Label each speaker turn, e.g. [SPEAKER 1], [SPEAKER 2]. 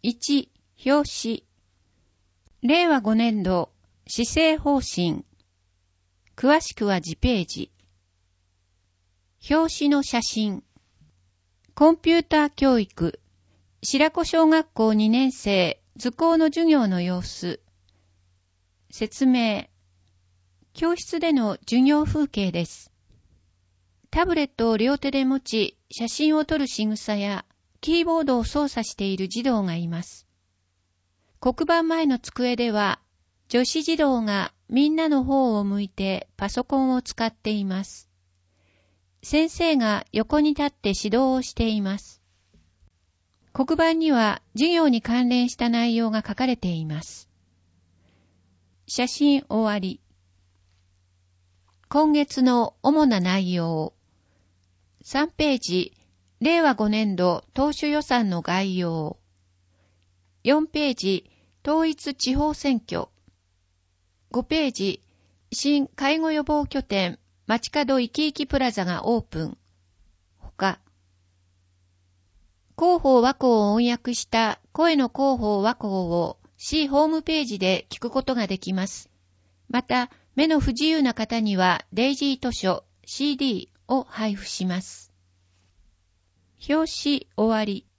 [SPEAKER 1] 1、表紙。令和5年度施政方針。詳しくは次ページ。表紙の写真。コンピューター教育。白子小学校2年生図工の授業の様子。説明。教室での授業風景です。タブレットを両手で持ち、写真を撮る仕草やキーボードを操作している児童がいます。黒板前の机では、女子児童がみんなの方を向いてパソコンを使っています。先生が横に立って指導をしています。黒板には授業に関連した内容が書かれています。写真終わり。今月の主な内容。3ページ、令和5年度当初予算の概要。4ページ、統一地方選挙。5ページ、新介護予防拠点、街角いきいきプラザがオープン。他。広報和光を翻訳した声の広報和光を市ホームページで聞くことができます。また、目の不自由な方にはデイジー図書 CD を配布します。表紙終わり。